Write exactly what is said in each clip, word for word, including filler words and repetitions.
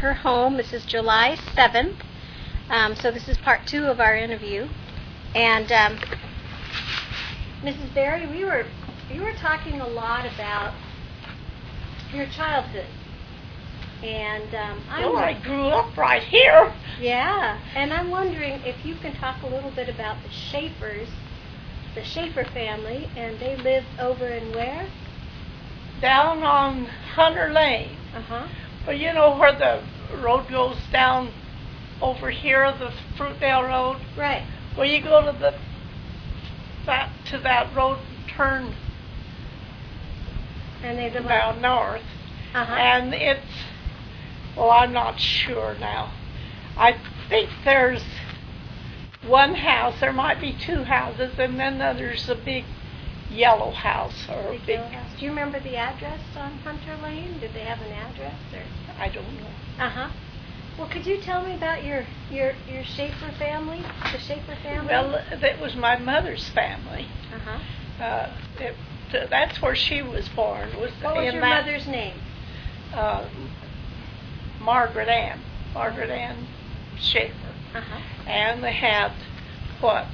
her home. This is July seventh. Um, so this is part two of our interview. And um, Missus Berry, we were you were talking a lot about your childhood. And um, I'm well, I grew up right here. Yeah, and I'm wondering if you can talk a little bit about the Schaefers, the Schaefer family, and they lived over in where? Down on Hunter Lane. Uh-huh. Well, you know where the road goes down over here, the Fruitdale Road? Right. Well, you go to the that to that road, turn and they live down north, uh-huh. and it's, well, I'm not sure now. I think there's one house, there might be two houses, and then there's a big yellow house or big a big. House. Do you remember the address on Hunter Lane? Did they have an address? Or? I don't know. Uh huh. Well, could you tell me about your your your Schaefer family, the Schaefer family? Well, that was my mother's family. Uh-huh. Uh it, That's where she was born. Was what was in your that, mother's name? Uh, Margaret Ann. Margaret Ann Schaefer. Uh-huh. And they had what?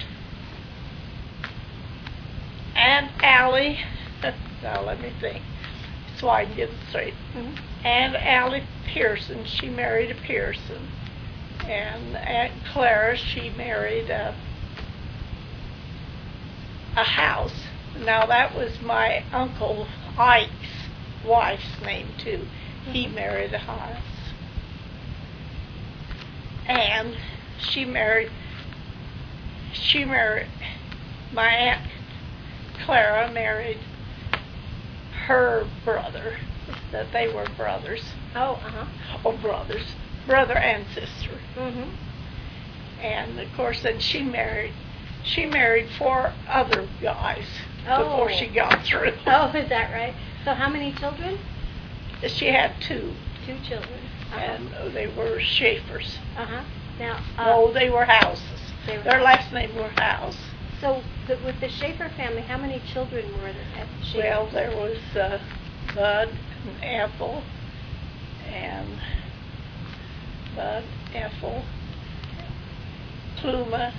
Aunt Allie. Now let me think, so I can get it straight. Mm-hmm. Aunt Allie Pearson. She married a Pearson, and Aunt Clara. She married a a House. Now that was my Uncle Ike's wife's name too. Mm-hmm. He married a House. And she married, she married, my Aunt Clara married her brother, that they were brothers. Oh, uh-huh. Oh, brothers. Brother and sister. Mm-hmm. And, of course, then she married, she married four other guys oh. before she got through. Oh, is that right? So how many children? She had two. Two children. Uh-huh. And they were Schaefers. Uh-huh. Now, uh, no, they were Houses. They were Their House. last name were House. So, the, with the Schaefer family, how many children were there at the Schaefer? Well, there was uh, Bud and Ethel, and Bud, Ethel, Pluma,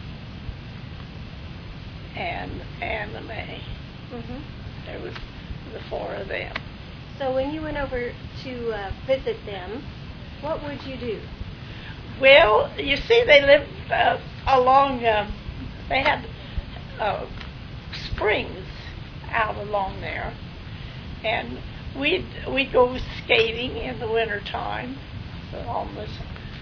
and Anna Mae. Mm-hmm. There was the four of them. So when you went over to uh, visit them, what would you do? Well, you see, they lived uh, along, um, they had uh, springs out along there. And we'd, we'd go skating in the wintertime on this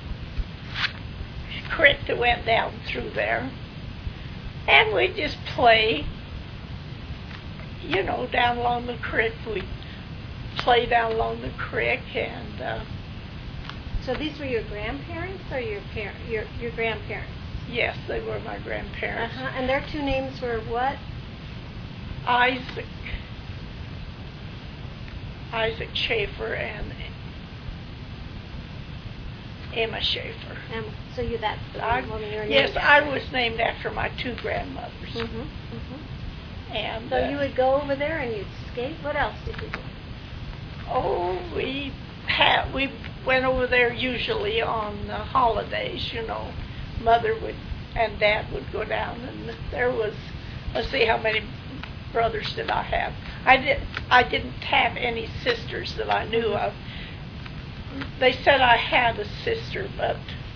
creek that went down through there. And we'd just play, you know, down along the creek. We'd play down along the creek and... Uh, So these were your grandparents or your par- your your grandparents? Yes, they were my grandparents. Uh-huh. And their two names were what? Isaac. Isaac Schaefer and Emma Schaefer. Um, so you that's the I, woman you were named Yes, after. I was named after my two grandmothers. Mm-hmm. Mm-hmm. And so uh, you would go over there and you'd skate. What else did you do? Oh, we had we went over there usually on the holidays. You know, Mother would and Dad would go down, and there was. Let's see, how many brothers did I have? I did. I didn't have any sisters that I knew of. They said I had a sister, but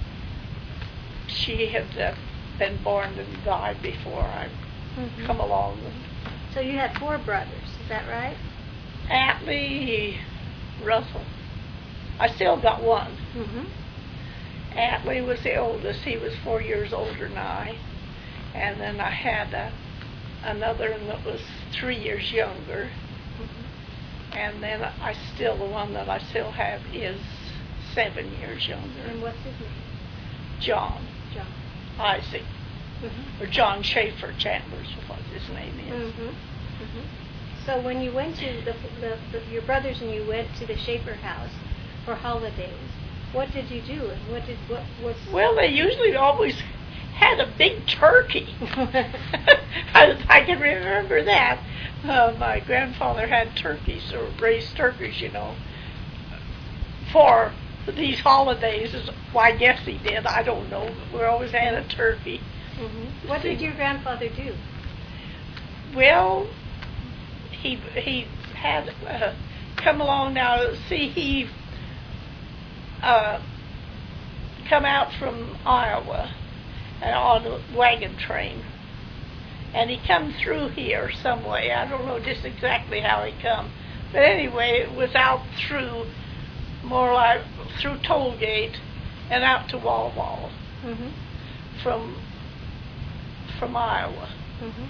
she had uh, been born and died before I Mm-hmm. come along. So you had four brothers, is that right? Atlee Russell. I still got one. Mm-hmm. Atlee was the oldest. He was four years older than I. And then I had a, another one that was three years younger. Mm-hmm. And then I still, the one that I still have is seven years younger. And what's his name? John. John. Isaac. Mm-hmm. Or John Schaefer Chambers is what his name is. Mm-hmm. Mm-hmm. So when you went to the, the, the your brothers and you went to the Schaefer house for holidays, what did you do? And what did what was? Well, they usually always had a big turkey. I, I can remember that. Uh, my grandfather had turkeys, or raised turkeys, you know, for these holidays. Well, I guess he did. I don't know. But we always had a turkey. Mm-hmm. What did your grandfather do? Well, he he had uh, come along now. See, he uh, come out from Iowa and on a wagon train, and he come through here some way. I don't know just exactly how he come, but anyway, it was out through more like through Tollgate and out to Wall Wall mm-hmm. from from Iowa. Mm-hmm.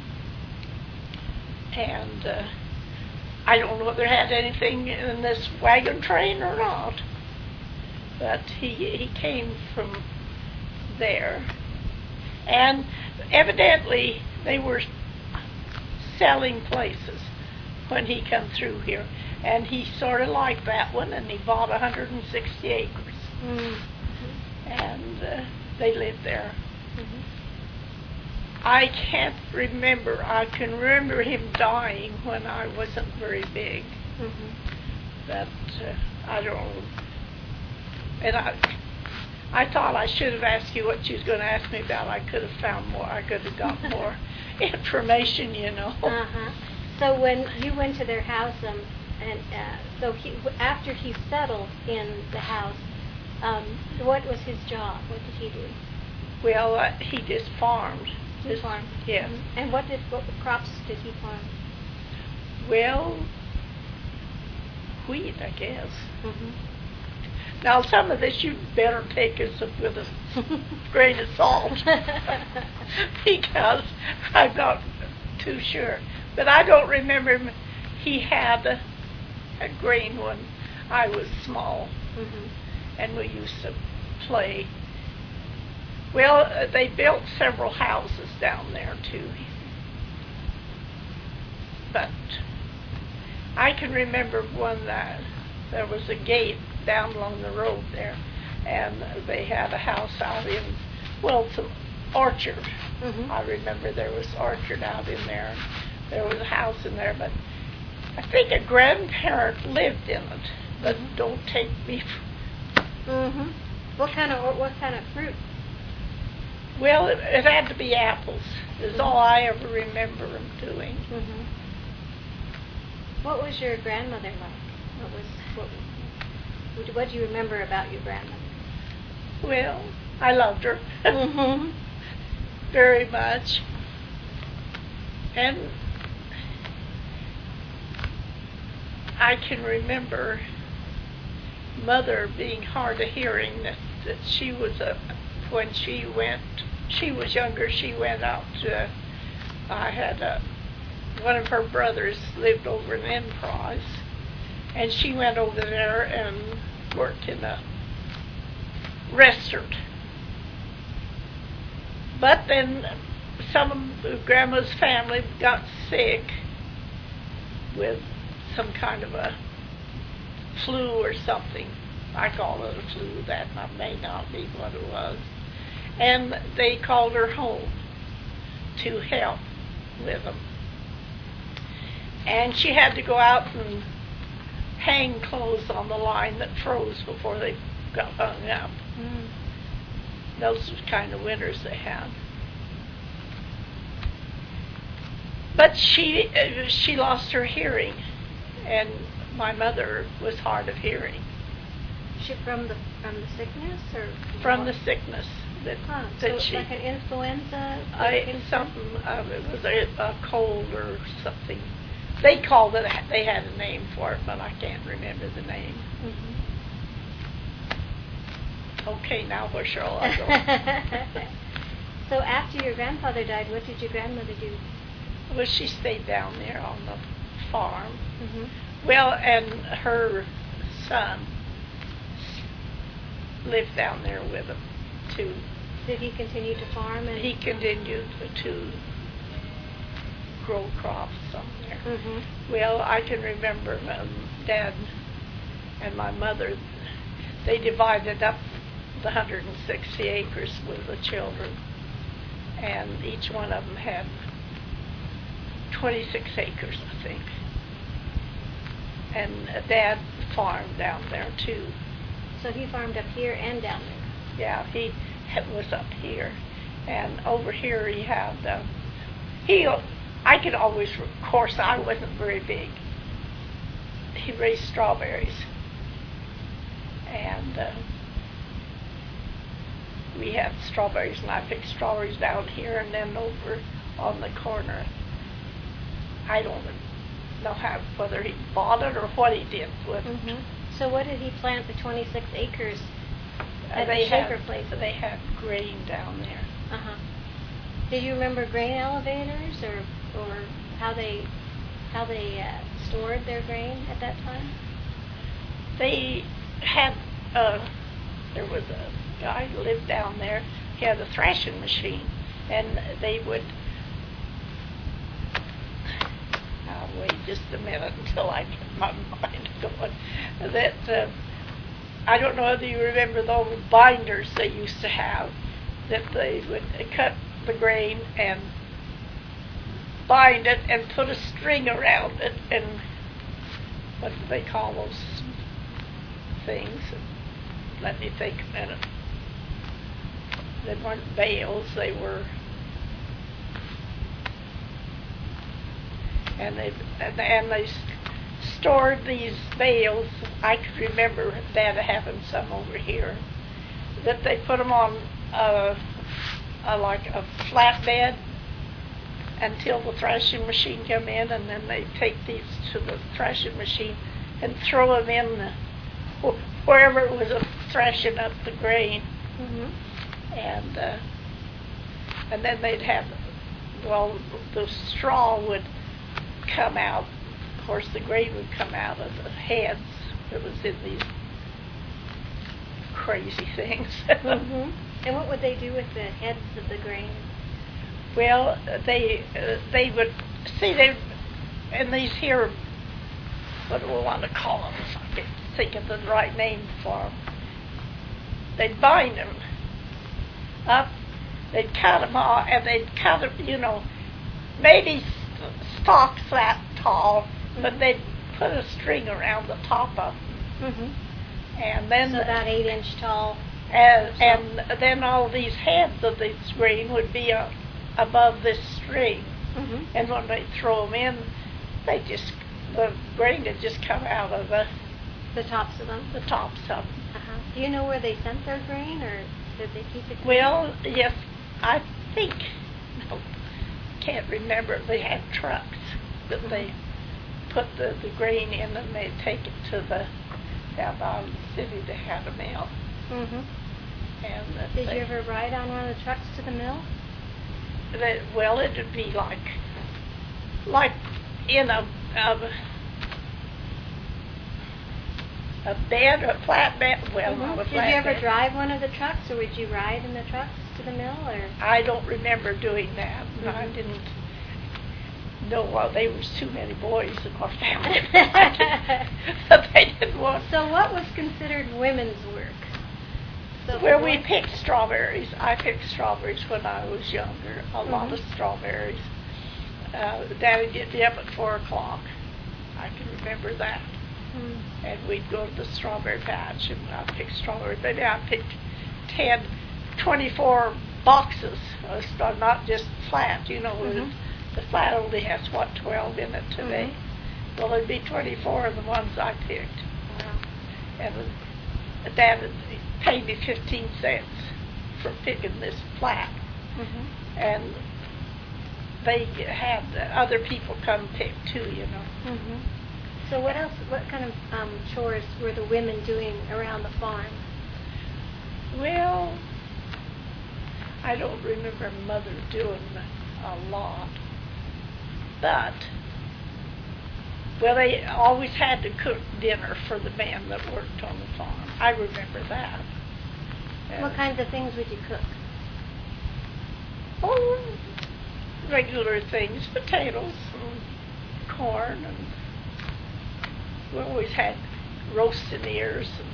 And uh, I don't know whether had anything in this wagon train or not, but he he came from there, and evidently they were selling places when he come through here, and he sort of liked that one, and he bought one hundred sixty acres, mm-hmm. and uh, they lived there. Mm-hmm. I can't remember. I can remember him dying when I wasn't very big. Mm-hmm. But uh, I don't know. And I, I thought I should have asked you what you was going to ask me about. I could have found more. I could have got more information, you know. Uh-huh. So when you went to their house, um, and uh, so he, after he settled in the house, um, what was his job? What did he do? Well, uh, he just farmed. He Just, farmed. Yes. Mm-hmm. And what did what crops did he farm? Well, wheat, I guess. Mm-hmm. Now, some of this you better take as a, with a grain of salt, because I'm not too sure. But I don't remember him. He had a, a grain when I was small, mm-hmm. and we used to play. Well, uh, they built several houses down there, too. But I can remember one that there was a gate down along the road there, and they had a house out in, well, some orchard. Mm-hmm. I remember there was orchard out in there. There was a house in there, but I think a grandparent lived in it. But mm-hmm. don't take me. Mm-hmm. What kind of what kind of fruit? Well, it, it had to be apples. Is mm-hmm. all I ever remember them doing. Mm-hmm. What was your grandmother like? What was what? What, what do you remember about your grandmother? Well, I loved her mm-hmm. very much, and I can remember Mother being hard of hearing. That that she was a when she went. She was younger. She went out to. I had a, one of her brothers lived over in Enterprise, and she went over there and worked in a restaurant. But then some of Grandma's family got sick with some kind of a flu or something. I call it a flu. That may not be what it was. And they called her home to help with them. And she had to go out and hang clothes on the line that froze before they got hung up. Mm. Those were the kind of winters they had. But she uh, she lost her hearing, and my mother was hard of hearing. She from the from the sickness or from what? the sickness that huh. that so she like an influenza. I something um, it was a, a cold or something. They called it. They had a name for it, but I can't remember the name. Mm-hmm. Okay, now where shall I go? So after your grandfather died, what did your grandmother do? Well, she stayed down there on the farm. Mm-hmm. Well, and her son lived down there with them too. Did he continue to farm? And he continued to grow crops on there. Mm-hmm. Well, I can remember um, Dad and my mother, they divided up the one hundred sixty acres with the children, and each one of them had twenty-six acres, I think. And Dad farmed down there too. So he farmed up here and down there. Yeah, he was up here, and over here he had. Uh, he, I could always. Of course, I wasn't very big. He raised strawberries, and uh, we had strawberries, and I picked strawberries down here, and then over on the corner. I don't know how whether he bought it or what he did with Mm-hmm. it. So what did he plant the twenty-six acres Uh, at they the Shaker had, place? They had grain down there. Uh-huh. Did you remember grain elevators, or or how they how they uh, stored their grain at that time? They had, uh, there was a guy who lived down there. He had a thrashing machine, and they would. I'll wait just a minute until I get my mind going. That uh, I don't know whether you remember those binders they used to have, that they would cut the grain and bind it and put a string around it, and what do they call those things? Let me think a minute. They weren't bales, they were, and they and, and they stored these bales. I could remember that having some over here, that they put them on a, a like a flatbed until the thrashing machine come in, and then they take these to the thrashing machine and throw them in the, wherever it was uh, thrashing up the grain. Mm-hmm. And uh, and then they'd have, well, the straw would come out. Of course, the grain would come out of the heads that was in these crazy things. Mm-hmm. And what would they do with the heads of the grain? Well, they uh, they would see they and these here. What do we want to call them? I can't think of the right name for them. They'd bind them up. They'd cut them off, and they'd cut them. You know, maybe stalks that tall, mm-hmm. but they'd put a string around the top of them, mm-hmm. and then so about eight inch tall. And and then all these heads of this grain would be uh, above this string, mm-hmm. and when they throw them in, they just the grain would just come out of the the tops of them. The tops of them. Uh-huh. Do you know where they sent their grain, or did they keep it? Well, yes, I think. No, can't remember. They had trucks that mm-hmm. they put the, the grain in, and they'd take it to the down by the city. They had a mill. Mm-hmm. And uh, did they, you ever ride on one of the trucks to the mill? They, well, it'd be like like in a, a a bed, a flat bed. Well, mm-hmm. not a did flat you ever bed. drive one of the trucks, or would you ride in the trucks to the mill, or? I don't remember doing that. Mm-hmm. I didn't. No, well, there was too many boys in our family. They didn't want. So, what was considered women's work? So well, we picked strawberries. I picked strawberries when I was younger. A mm-hmm. lot of strawberries. Uh, Daddy get me up at four o'clock. I can remember that. Mm-hmm. And we'd go to the strawberry patch, and I'd pick strawberries. Maybe I picked ten, twenty-four boxes. Uh, not just flat, you know. Mm-hmm. The flat only has, what, twelve in it today? Mm-hmm. Well, it'd be twenty-four of the ones I picked. Wow. And Dad paid me fifteen cents for picking this flat. Mm-hmm. And they had other people come pick too, you know. Mm-hmm. So what else, what kind of um, chores were the women doing around the farm? Well, I don't remember Mother doing a lot. But, well, they always had to cook dinner for the men that worked on the farm. I remember that. Uh, what kinds of things would you cook? Oh, regular things, potatoes and corn, and we always had roasted ears. And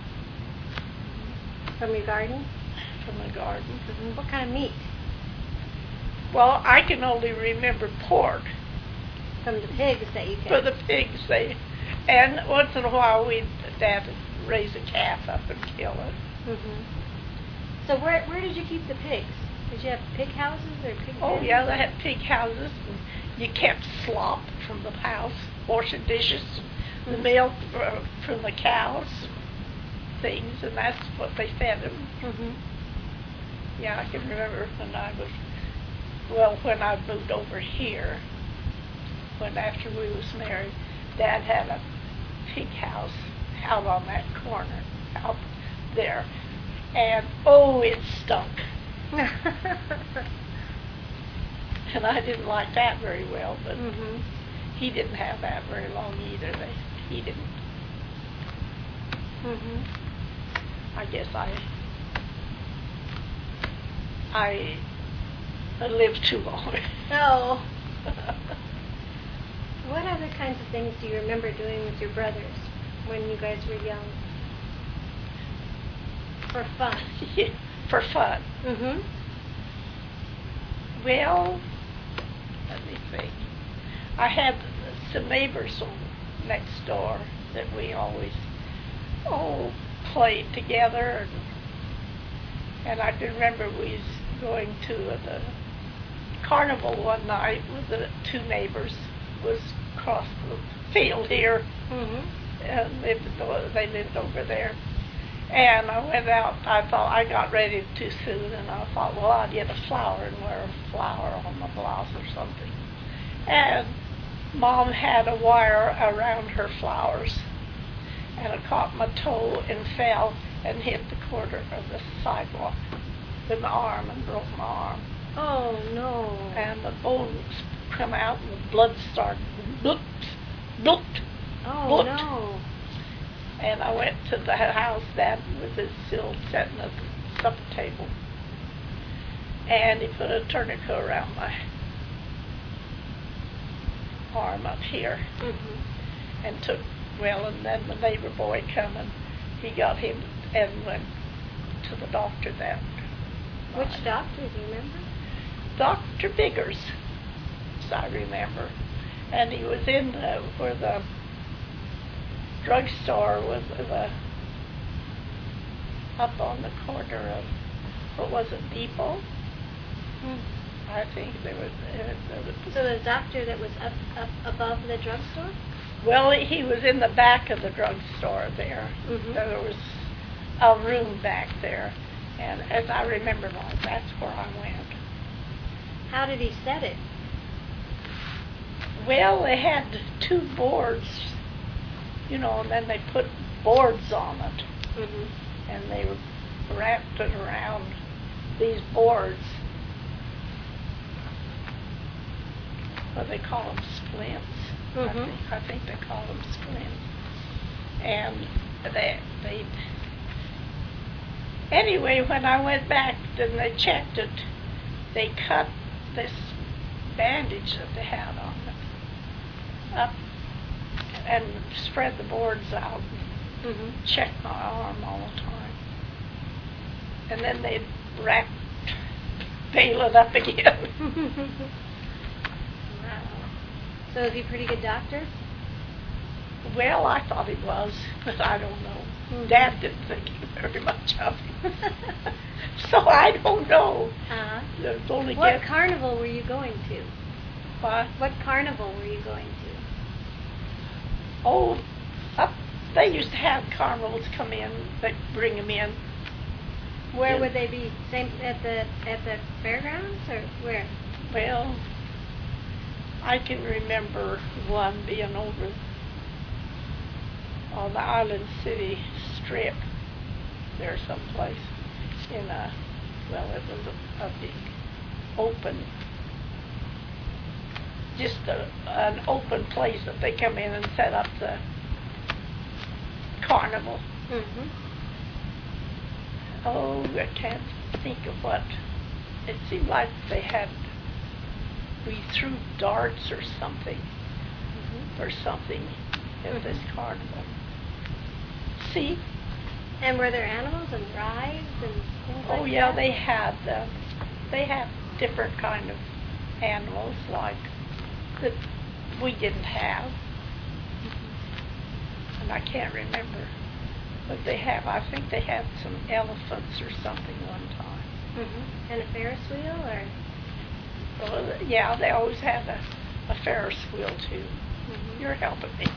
from your garden? From the garden. Mm-hmm. What kind of meat? Well, I can only remember pork. From the pigs that you For killed? the pigs, they, and once in a while we'd, Dad would raise a calf up and kill it. Mhm. So where where did you keep the pigs? Did you have pig houses or pig Oh, pens? yeah, they had pig houses, and you kept slop from the house, washing dishes, the Mhm. milk uh, from the cows, things, and that's what they fed them. Mhm. Yeah, I can remember when I was, well, when I moved over here, when after we was married, Dad had a pig house out on that corner, out there, and oh, it stunk. And I didn't like that very well, but Mhm. he didn't have that very long either. They, he didn't. Mhm. I guess I I lived too long. Oh. What other kinds of things do you remember doing with your brothers when you guys were young? For fun. Yeah, for fun. Mhm. Well, let me think. I had some neighbors next door that we always oh played together, and, and I can remember we was going to the carnival one night with the two neighbors. Was across the field here, Mhm. and lived, they lived over there. And I went out, I thought, I got ready too soon, and I thought, well, I'd get a flower and wear a flower on my blouse or something. And Mom had a wire around her flowers, and I caught my toe and fell and hit the corner of the sidewalk with my arm and broke my arm. Oh, no. And the bones come out and the blood started blooped, blooped, Oh, blooped. no. And I went to the house. Dad was still sitting at the supper table, and he put a tourniquet around my arm up here, Mhm. and took, well, and then the neighbor boy come and he got him and went to the doctor that Which night. doctor, do you remember? Doctor Biggers, as I remember. And he was in the, where the drugstore was, the, up on the corner of, what was it, Depot? Hmm. I think there was, uh, there was So the doctor that was up up above the drugstore? well, he was in the back of the drugstore there. Mhm. There was a room back there, and as I remember, like, that's where I went. How did he set it? Well, they had two boards, you know, and then they put boards on it, Mhm. and they wrapped it around these boards. What they call them, splints. I Mhm. think I think they call them splints. And they they. Anyway, when I went back and they checked it, they cut this bandage that they had on it up and spread the boards out. Mhm. Checked my arm all the time, and then they'd wrap, bail it up again. Wow. So is he a pretty good doctor? Well, I thought he was, but I don't know. Mhm. Dad didn't think very much of him, so I don't know. Uh-huh. There's only What get carnival were you going to? what? What carnival were you going to? Oh, up. They used to have carnivals come in. They'd bring them in. Where Yeah. would they be? Same at the at the fairgrounds or where? Well, I can remember one being over on the Island City Strip there someplace in a, well, it was a, a big open, just a, an open place that they come in and set up the carnival. Mhm. Oh, I can't think of what. It seemed like they had, we threw darts or something, Mhm. or something at this Mhm. carnival. See? And were there animals and rides and things like Oh yeah, that? they had, uh, they had different kind of animals like that we didn't have, Mhm. and I can't remember. But they have, I think they had some elephants or something one time. Mm-hmm. And a Ferris wheel, or? Well, yeah, they always had a, a Ferris wheel too. Mm-hmm. You're helping me.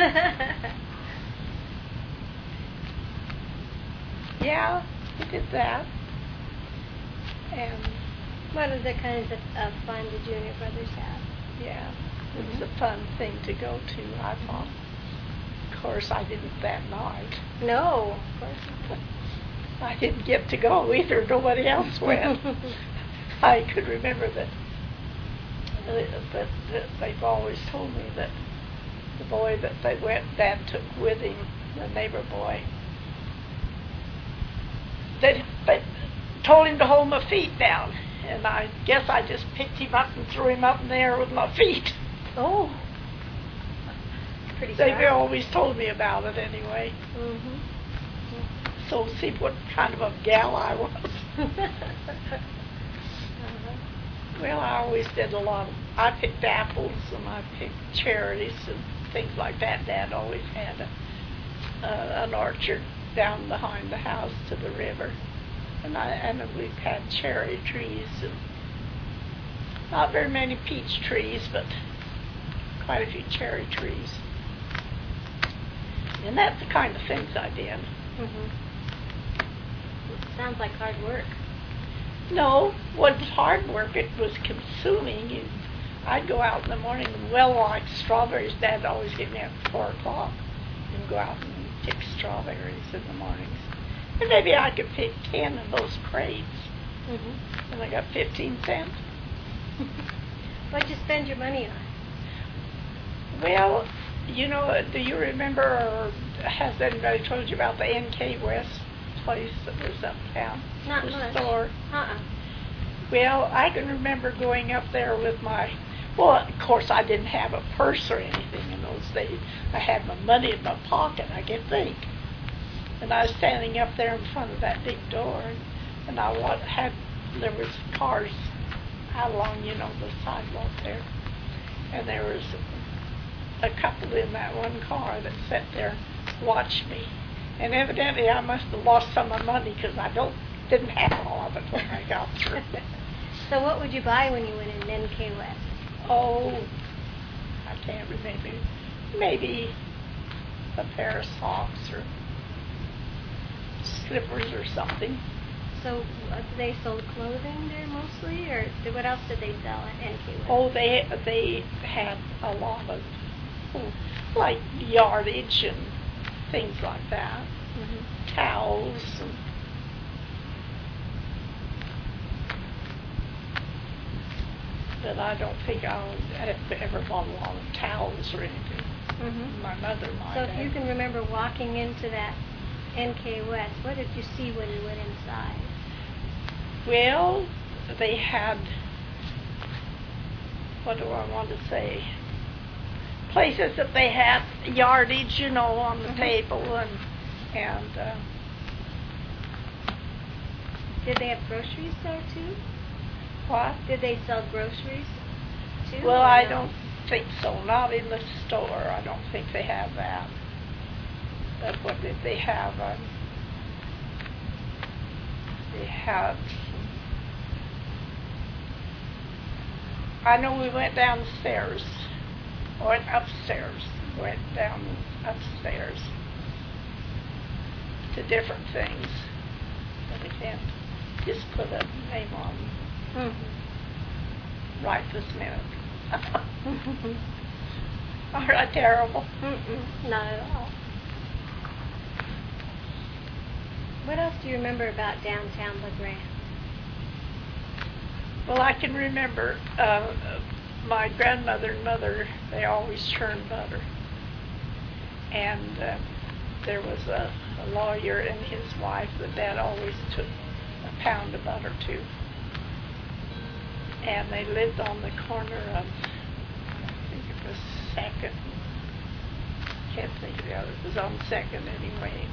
Yeah, we did that. And what other kinds of, of fun did you and your brothers have? yeah, it Mm-hmm. was a fun thing to go to, I thought. Of course, I didn't that night. No, of course not. I didn't get to go either. Nobody else went. I could remember that, uh, that, that they've always told me that the boy that they went, Dad took with him, the neighbor boy, they, they told him to hold my feet down. And I guess I just picked him up and threw him up in the air with my feet. Oh. Pretty They've strong. always told me about it anyway. Mm-hmm. So see what kind of a gal I was. uh-huh. Well, I always did a lot of, I picked apples and I picked cherries and things like that. Dad always had a, uh, an orchard down behind the house to the river. And I and we've had cherry trees and not very many peach trees, but quite a few cherry trees. And that's the kind of things I did. Mm-hmm. Sounds like hard work. No, it wasn't hard work. It was consuming. You, I'd go out in the morning and well like strawberries. Dad always get me up at four o'clock and go out and pick strawberries in the mornings. And maybe I could pick ten of those crates. Mm-hmm. And I got fifteen cents. What'd you spend your money on? Well, you know, do you remember, or has anybody told you about the N K West place that was uptown? Not the much. store. Uh-uh. Well, I can remember going up there with my, well, of course I didn't have a purse or anything in those days. I had my money in my pocket, I can think. And I was standing up there in front of that big door, and, and I wa- had, there was cars out along, you know, the sidewalk there. And there was a couple in that one car that sat there and watched me. And evidently I must have lost some of my money because I don't didn't have all of it when I got through. So what would you buy when you went in N K West? Oh, I can't remember. Maybe a pair of socks or slippers or something. So uh, they sold clothing there mostly, or th- what else did they sell at N K West? Oh, they they had a lot of oh, like yardage and things like that. Mm-hmm. Towels and but I don't think I'll have ever bought a lot of towels or anything. Mm-hmm. My mother might So if have. you can remember walking into that N K West, what did you see when you went inside? Well, they had, what do I want to say? Places that they had yardage, you know, on the Mm-hmm. table and and. Uh, Did they have groceries there too? what? Did they sell groceries too? Well, or I no? don't think so. Not in the store. I don't think they have that. But what did they have? Um, they had. I know we went downstairs, or upstairs. Went down upstairs to different things. But I can't just put a name on Mm-hmm. right this minute. Mm-hmm. Aren't I terrible? Mm-mm, not at all. What else do you remember about downtown LeGrand? Well, I can remember uh, my grandmother and mother, they always churned butter. And uh, there was a, a lawyer and his wife that Dad always took a pound of butter to. And they lived on the corner of, I think it was Second. Can't think of the other. It was on Second anyway.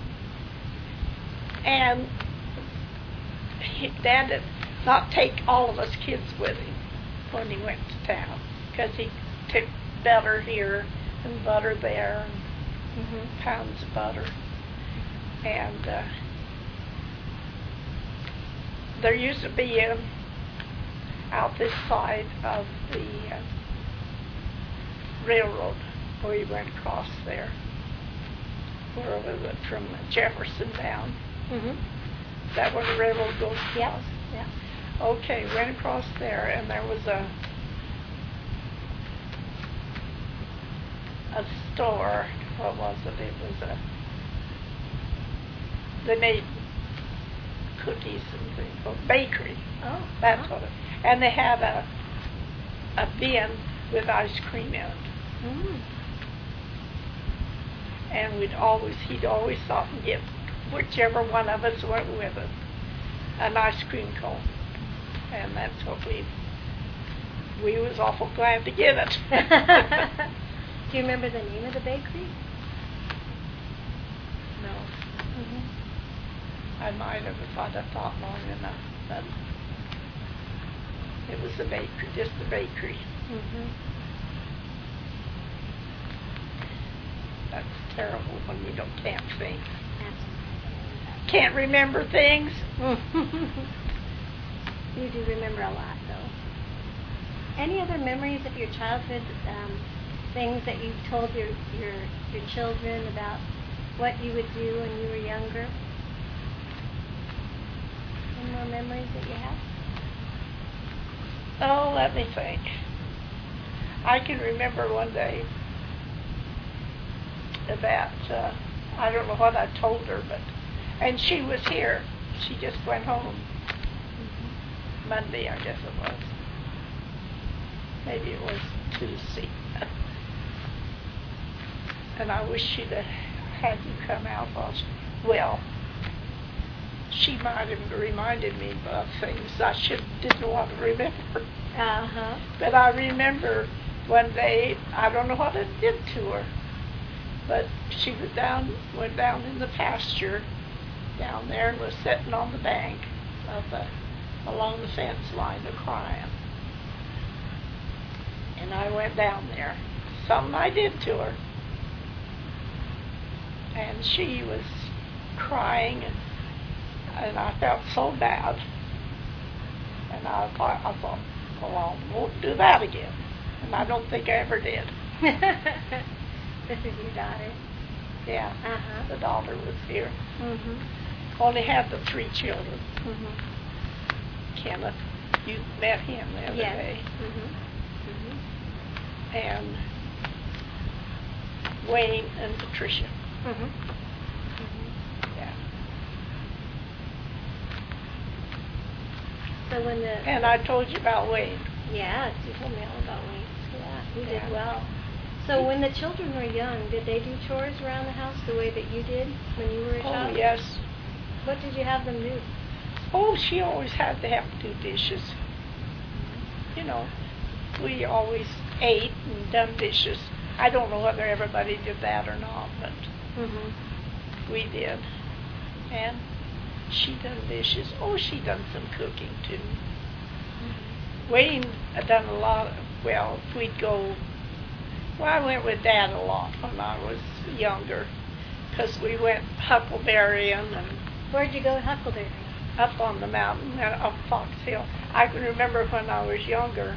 And he, Dad did not take all of us kids with him when he went to town, because he took butter here and butter there and Mm-hmm. pounds of butter. And uh, there used to be a, out this side of the uh, railroad where you went across there, where was it, from Jefferson down. Mhm. Is that where the railroad goes across? Yep. Yeah. Okay, went across there, and there was a a store. What was it? It was a. They made cookies and things. Oh, bakery. Oh. That's uh-huh. what it. And they had a a bin with ice cream in it. Mm. And we'd always, he'd always stop and get whichever one of us went with it, an ice cream cone. And that's what we, we was awful glad to get it. Do you remember the name of the bakery? No. Mm-hmm. I might have if I'd have thought long enough, but it was the bakery, just the bakery. Mm-hmm. That's terrible when you don't can't think. Absolutely. Can't remember things. You do remember a lot, though. Any other memories of your childhood? Um, things that you told your, your your children about what you would do when you were younger? Any more memories that you have? Oh, let me think. I can remember one day that uh, I don't know what I told her, but and she was here. She just went home. Mm-hmm. Monday, I guess it was. Maybe it was Tuesday. And I wish she'd have had you come out. Well, she might have reminded me of things I should didn't want to remember. Uh-huh. But I remember one day, I don't know what it did to her, but she was down, went down in the pasture down there and was sitting on the bank of the, along the fence line, a crying. And I went down there. Something I did to her. And she was crying, and, and I felt so bad. And I thought, I thought, well, I won't do that again. And I don't think I ever did. This is your daughter? Yeah. Uh-huh. The daughter was here. Mm-hmm. Only had the three children. Mm-hmm. Kenneth, you met him the other yes. day. Mm-hmm. Mm-hmm. And Wayne and Patricia. Mm-hmm. Mm-hmm. Yeah. So when the And I told you about Wayne. yes, you told me all about Wayne. Yeah, he Yeah. did well. So when the children were young, did they do chores around the house the way that you did when you were a Oh, child? yes. What did you have them do? Oh, she always had to have to do dishes. You know, we always ate and done dishes. I don't know whether everybody did that or not, but Mm-hmm. we did. And she done dishes. Oh, she done some cooking too. Mm-hmm. Wayne had done a lot of, well, if we'd go, well, I went with Dad a lot when I was younger, because we went huckleberrying and Where'd you go Huckleberry? up on the mountain and up Fox Hill. I can remember when I was younger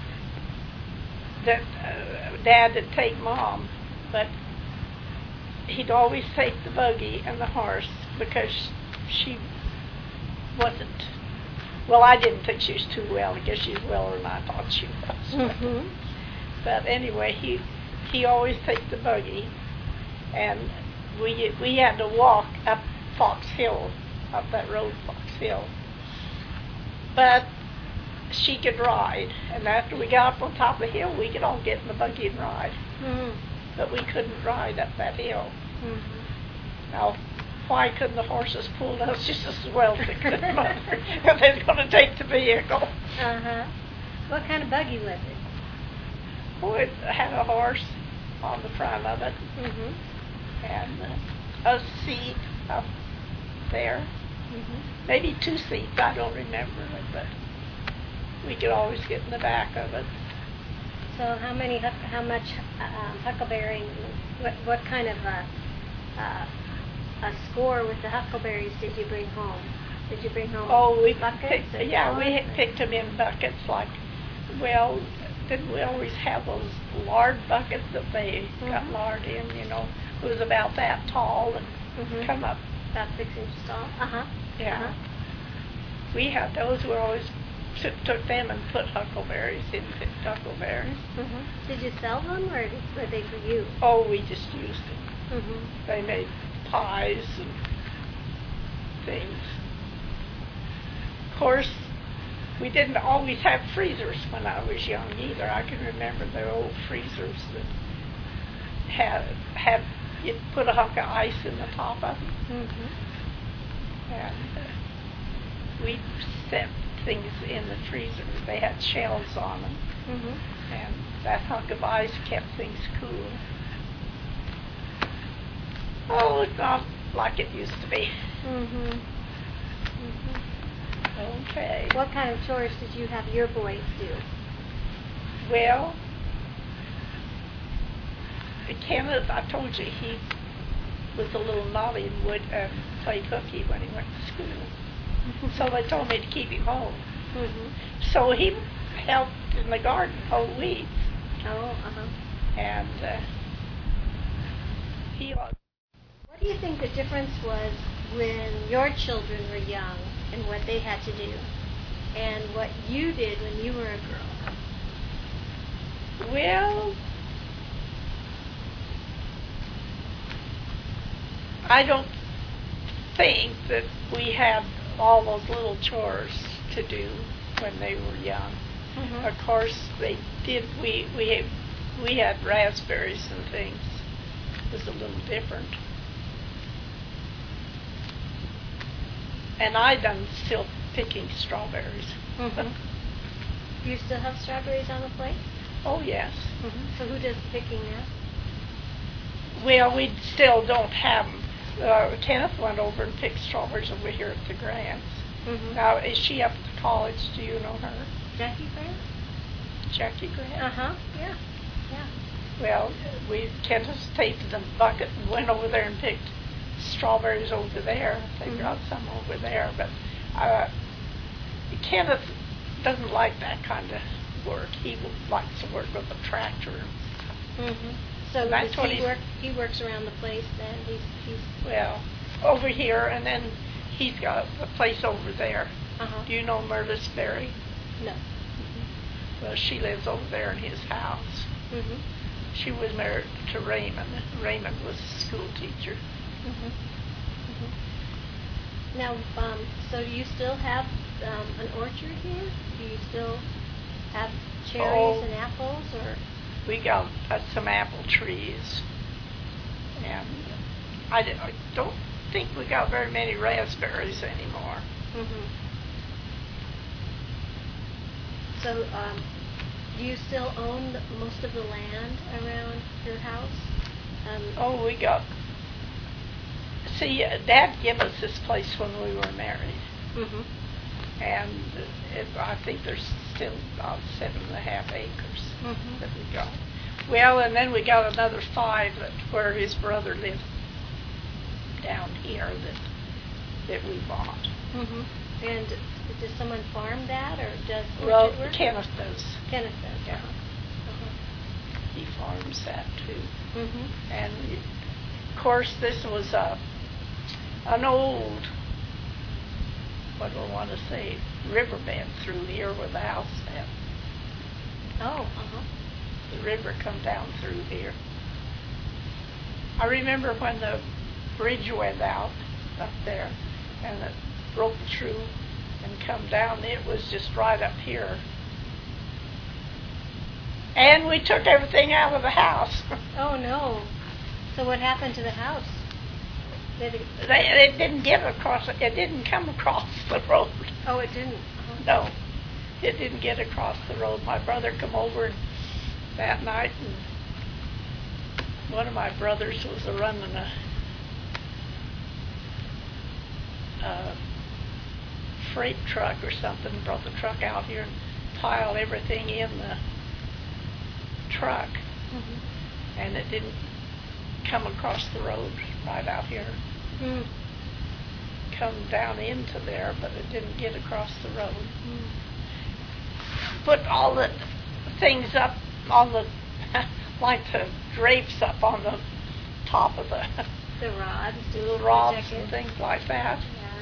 that uh, Dad would take Mom, but he'd always take the buggy and the horse because she wasn't, well, I didn't think she was too well. I guess she's well than I thought she was. Mm-hmm. But anyway, he he always took the buggy, and we we had to walk up Fox Hill, up that road, Fox Hill. But she could ride, and after we got up on top of the hill, we could all get in the buggy and ride. Mm-hmm. But we couldn't ride up that hill. Mm-hmm. Now, why couldn't the horses pull us just as well as they could Mother if they're going to take the vehicle? Uh-huh. What kind of buggy was it? Oh, it had a horse on the front of it, Mm-hmm. and uh, a seat up there. Mm-hmm. Maybe two seats, I don't remember it, but we could always get in the back of it. So how many, huck- how much uh, huckleberry, what, what kind of uh, uh, a score with the huckleberries did you bring home? Did you bring home Oh, we buckets? picked, or yeah, we gallons, had or- picked them in buckets. Like, well, didn't we always have those lard buckets that they got Mhm. lard in? You know, it was about that tall and Mhm. come up. About six inches tall. Uh huh. Yeah. Uh-huh. We had those. We always took, took them and put huckleberries in picked huckleberries. Mhm. Did you sell them, or were they for you? Oh, we just used them. Mhm. They made pies and things. Of course, we didn't always have freezers when I was young either. I can remember the old freezers that had had you put a hunk of ice in the top of them, Mhm. and uh, we set things in the freezer. They had shelves on them, Mhm. and that hunk of ice kept things cool. Oh, it's not like it used to be. Mhm. Mhm. Okay. What kind of chores did you have your boys do? Well, Kenneth, I told you he was a little naughty and would uh, played hooky when he went to school. So they told me to keep him home. Mhm. So he helped in the garden, pull weeds, Oh, uh huh. and uh, he. What do you think the difference was when your children were young and what they had to do, and what you did when you were a girl? Well, I don't think that we had all those little chores to do when they were young. Mhm. Of course, they did. We we had, we had raspberries and things. It was a little different. And I done still picking strawberries. Mhm. You still have strawberries on the plate? Oh yes. Mhm. So who does the picking now? Well, we still don't have them. Uh, Kenneth went over and picked strawberries over here at the Grants. Mhm. Now, is she up at college? Do you know her? Jackie Grant? Jackie Grant? Uh huh. Yeah. Yeah. Well, we Kenneth taped the bucket and went over there and picked strawberries over there. They Mhm. got some over there, but uh, Kenneth doesn't like that kind of work. He likes to work with a tractor. Mhm. So That's does what he he's- work? He works around the place then. He's he's. Well, over here, and then he's got a place over there. Uh huh. Do you know Merlis Berry? No. Well, she lives over there in his house. Mhm. She was married to Raymond. Raymond was a school teacher. Mhm. Mhm. Now, um, so do you still have um, an orchard here? Do you still have cherries Oh. and apples, or? We got uh, some apple trees, and I, di- I don't think we got very many raspberries anymore. Mhm. So, um, do you still own the, most of the land around your house? Um, Oh, we got. See, uh, Dad gave us this place when we were married, Mhm. and it, I think there's still about seven and a half acres Mhm. that we got. Well, and then we got another five that where his brother lived down here that that we bought. Mhm. And does someone farm that, or does Well, orchard work? Kenneth does. Kenneth does. Yeah. Uh-huh. He farms that too. Mhm. And of course, this was a an old, what do I want to say, riverbed through here where the house is. Oh. Uh huh. The river come down through here. I remember when the bridge went out up there, and it broke through and come down. It was just right up here. And we took everything out of the house. Oh no. So what happened to the house? Did it, They, it didn't get across. It didn't come across the road. oh, it didn't. Uh-huh. No, it didn't get across the road. My brother come over that night, and one of my brothers was a running a, a freight truck or something. Brought the truck out here and piled everything in the truck, Mhm. and it didn't come across the road right out here. Mm. come down into there, but it didn't get across the road. Mm. Put all the things up on the, like the drapes up on the top of the The rods. little rods project and it. things like that. Yeah. yeah.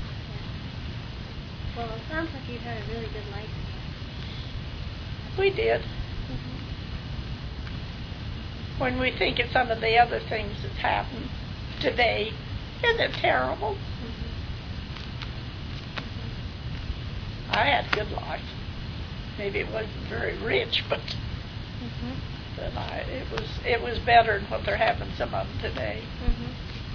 Well, it sounds like you've had a really good life. We did. Mm-hmm. When we think of some of the other things that's happened today, isn't it terrible? Mm-hmm. I had a good life. Maybe it wasn't very rich, but Mm-hmm. but I, it was it was better than what they're having some of them today. Mm-hmm.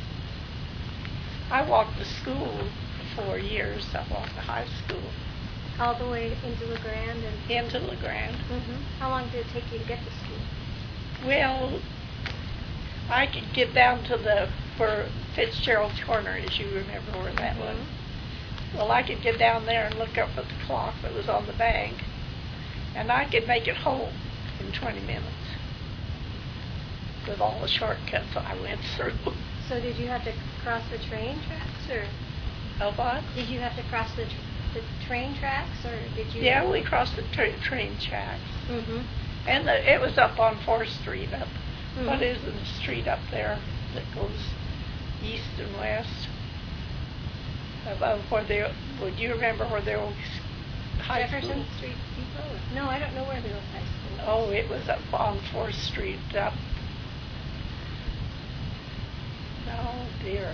I walked to school for four years. I walked to high school All the way into LeGrand and. into LeGrand. Mm-hmm. How long did it take you to get to school? Well, I could get down to the where Fitzgerald's Corner is. You remember where that Mhm. was? Well, I could get down there and look up at the clock that was on the bank, and I could make it home in twenty minutes with all the shortcuts I went through. So did you have to cross the train tracks, or Oh, what? did you have to cross the, tr- the train tracks, or did you? Yeah, we crossed the tra- train tracks, Mm-hmm. and the, it was up on Fourth Street. Up, Mhm. what is the street up there that goes east and west? Above where the, would you remember where the old s- high Jefferson school? Street Depot? or- No, I don't know where the old high school is. Oh, it was up on Fourth Street. Up. Oh dear.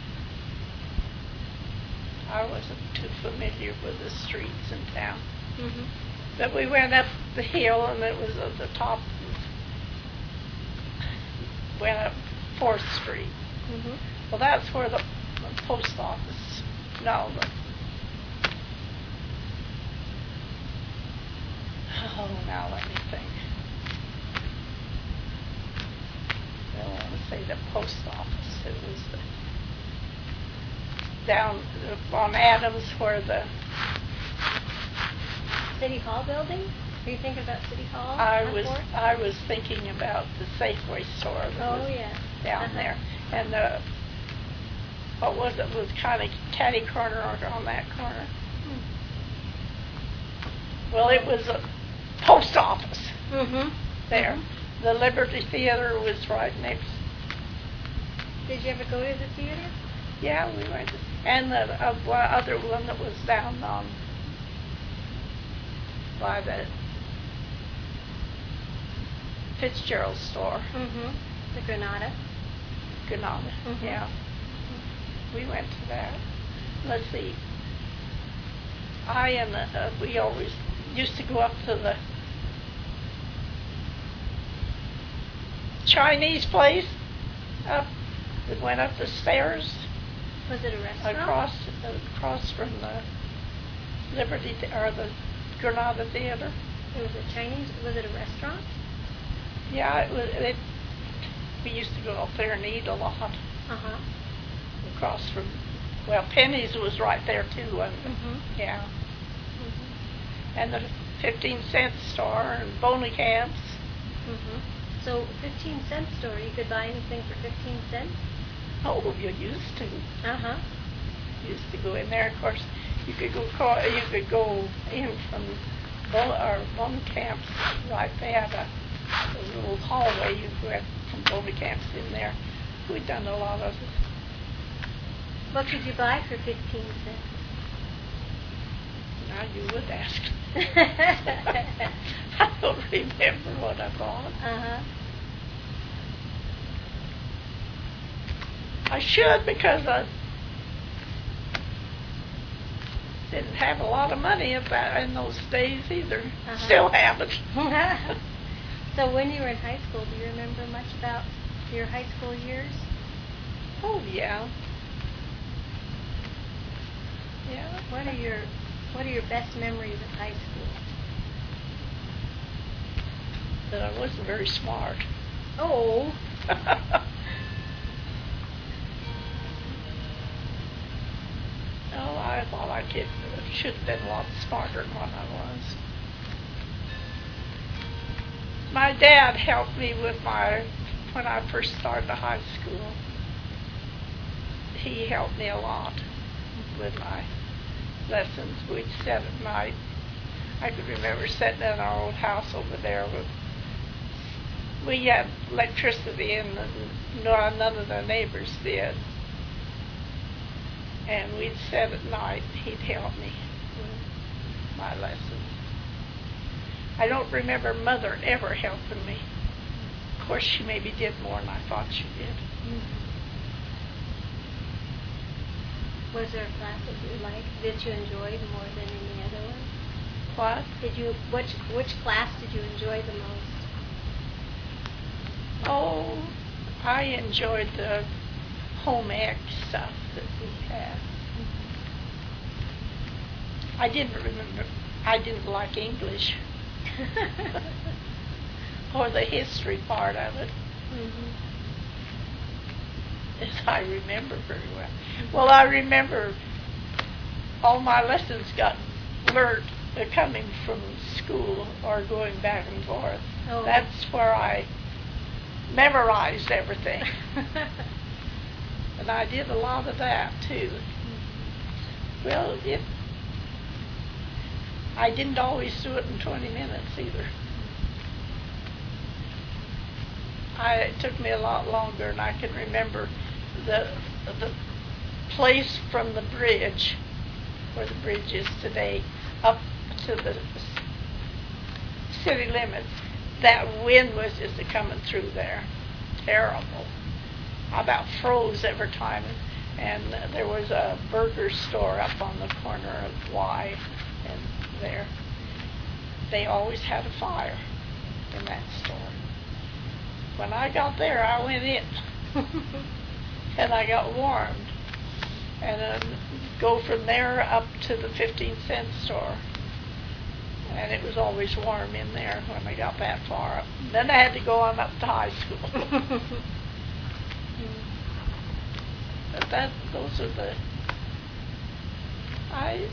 I wasn't too familiar with the streets in town. Mm-hmm. But we went up the hill, and it was at the top. Went up Fourth Street. Mm-hmm. Well, that's where the, the post office. No. The, oh, now let me think. I don't want to say the post office. It was the, down on Adams where the. City Hall building? Are you thinking about City Hall? I on was Fourth? I was thinking about the Safeway store that Oh, was yeah. down Uh-huh. there, and the what was it was kind of catty corner on that corner. Hmm. Well, it was a post office Mm-hmm. there. Mhm. The Liberty Theater was right next. Did you ever go to the theater? Yeah, we went. To, and the uh, one other one that was down on by the Fitzgerald store. Mm-hmm. The Granada. Granada. Mhm. Yeah. We went to that. Let's see. I and the, uh, we always used to go up to the Chinese place. Up, that went up the stairs Was it a restaurant? across across from the Liberty Th- or the Granada Theater. It was a Chinese. Was it a restaurant? Yeah, it was. It, we used to go up there and eat a lot. Uh-huh. Across from, well, Penny's was right there too, wasn't it? Mm-hmm. Yeah. Mm-hmm. And the fifteen cent store and Boney Camps. Mm-hmm. So, fifteen cent store, you could buy anything for fifteen cents? Oh, you used to. Uh-huh. Used to go in there. Of course, you could go. Call, you could go in from Bon or Boney Camps. Right, they have a, a little hallway. You go from Boney Camps in there. We'd done a lot of it. What could you buy for fifteen cents? Now you would ask. I don't remember what I bought. Uh-huh. I should, because I didn't have a lot of money about in those days either. Uh-huh. Still haven't. So when you were in high school, do you remember much about your high school years? Oh yeah. Yeah. What are your What are your best memories of high school? That I wasn't very smart. Oh. Oh, I thought I could, should have been a lot smarter than what I was. My dad helped me with my, when I first started high school. he helped me a lot with my lessons. We'd sit at night. I could remember sitting in our old house over there. With, we had electricity, and no, none of the neighbors did. And we'd sit at night. He'd help me with my lessons. I don't remember Mother ever helping me. Of course, she maybe did more than I thought she did. Mm-hmm. Was there a class that you liked, that you enjoyed more than any other one? What? Did you which which class did you enjoy the most? Oh, I enjoyed the home ec stuff that we had. I didn't remember. I didn't like English or the history part of it. Mm-hmm. As I remember very well. Well, I remember all my lessons got blurred uh, coming from school or going back and forth. Oh. That's where I memorized everything. And I did a lot of that, too. Well, it, I didn't always do it in twenty minutes, either. I, it took me a lot longer, and I can remember the the place from the bridge, where the bridge is today, up to the city limits. That wind was just coming through there. Terrible. I about froze every time. And there was a burger store up on the corner of Y and there. They always had a fire in that store. When I got there, I went in. And I got warmed. And then go from there up to the fifteen cent store. And it was always warm in there when I got that far up. Then I had to go on up to high school. But that, those are the, I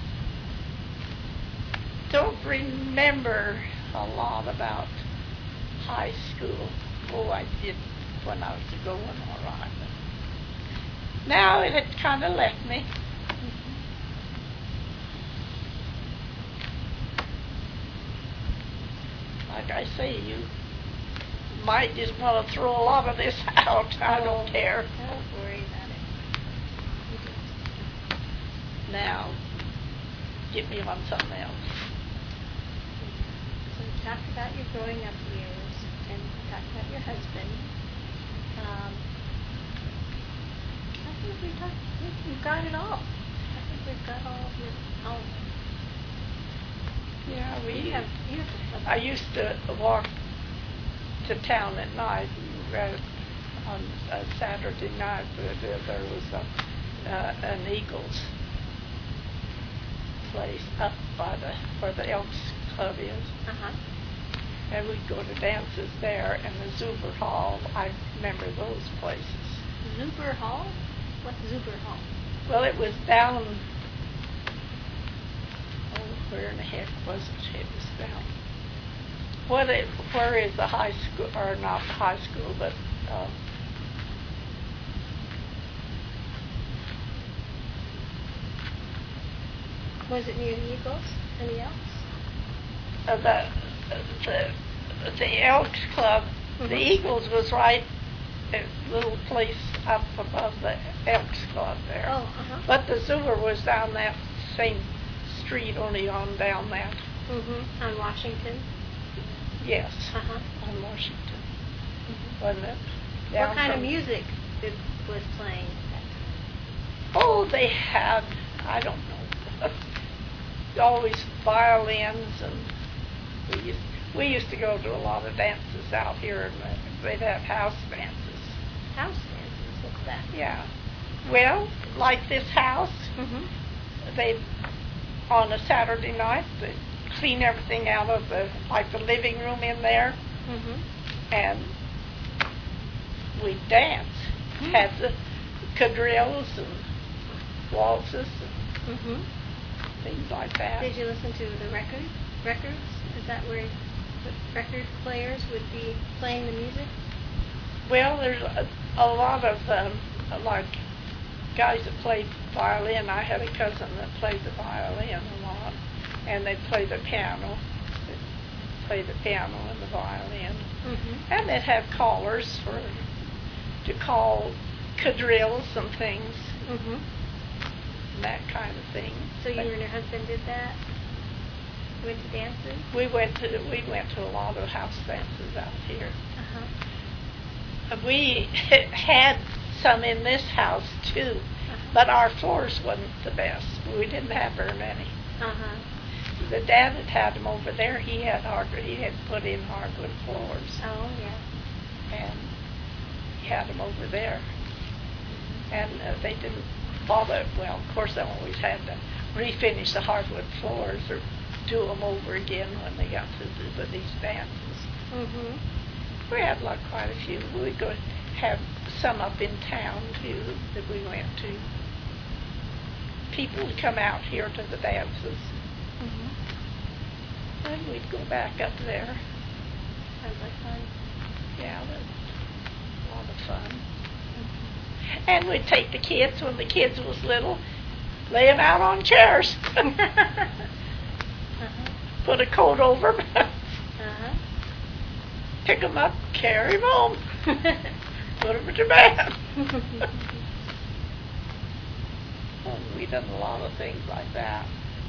don't remember a lot about high school. Oh, I did when I was going all right. But now it had kind of left me. Like I say, you might just want to throw a lot of this out. I don't care. Don't worry about it. Now, get me on something else. So we talked about your growing up years, and we talked about your husband. Um, I think we talked. I think we've got it all. I think we've got all of your home. Yeah, we. You have, you have I used to walk to town at night. And on a Saturday night, there, there was a, uh, an Eagles place up by the where the Elks Club is. Uh-huh. And we'd go to dances there, and the Zuber Hall. I remember those places. Zuber Hall? What's Zuber Hall? Well, it was down. Oh, where in the heck was it? It was down. What it, where is the high school, or not the high school, but uh, Was it near the Eagles and the Elks? uh, the, the the Elks Club. Mm-hmm. The Eagles was right, a little place up above the Elks Club there. Oh, uh-huh. But the Zuber was down that same street, only on down that. Mm-hmm. On Washington? Yes, Uh-huh. on Washington, Mm-hmm. wasn't it? What Down kind of from- music did, was playing at that time? Oh, they had, I don't know, always violins, and we used, we used to go to a lot of dances out here, and they'd have house dances. House dances? What's that? Yeah. Well, like this house, Mm-hmm. they on a Saturday night, they clean everything out of the, like the living room in there, Mm-hmm. and we dance. Hmm. Had the quadrilles and waltzes and Mm-hmm. things like that. Did you listen to the record records? Is that where the record players would be playing the music? Well, there's a, a lot of um, like guys that played violin. I had a cousin that played the violin a lot, and they play the piano. They'd play the piano and the violin, Mm-hmm. and they'd have callers for to call quadrilles and things, Mm-hmm. and that kind of thing. So you But and your husband did that? Went to dances? we went to we went to a lot of house dances out here. Uh-huh. We had some in this house too, Uh-huh. but our floors wasn't the best. We didn't have very many. Uh-huh. The dad had had them over there. He had hard. He had put in hardwood floors, Oh, yeah. and he had them over there. And uh, they didn't bother. Well, of course, they always had to refinish the hardwood floors or do them over again when they got to the, the, these dances. Mm-hmm. We had like quite a few. We'd go have some up in town too that we went to. People would come out here to the dances, Mm-hmm. and we'd go back up there. Sounds like fun. Yeah, that was a lot of fun. Mm-hmm. And we'd take the kids when the kids was little, lay them out on chairs, Uh-huh. put a coat over them, Uh-huh. pick them up, carry them home, put them to bed. Well, we done a lot of things like that.